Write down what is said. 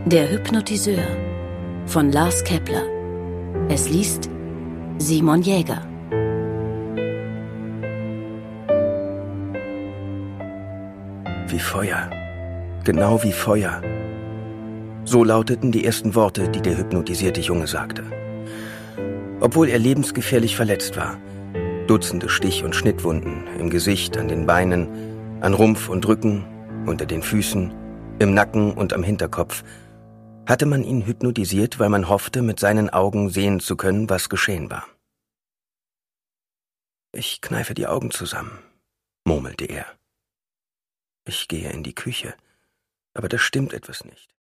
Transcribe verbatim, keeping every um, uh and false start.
Der Hypnotiseur von Lars Kepler. Es liest Simon Jäger. Wie Feuer. Genau wie Feuer. So lauteten die ersten Worte, die der hypnotisierte Junge sagte. Obwohl er lebensgefährlich verletzt war, Dutzende Stich- und Schnittwunden im Gesicht, an den Beinen, an Rumpf und Rücken, unter den Füßen, im Nacken und am Hinterkopf, hatte man ihn hypnotisiert, weil man hoffte, mit seinen Augen sehen zu können, was geschehen war. »Ich kneife die Augen zusammen«, murmelte er. »Ich gehe in die Küche, aber da stimmt etwas nicht.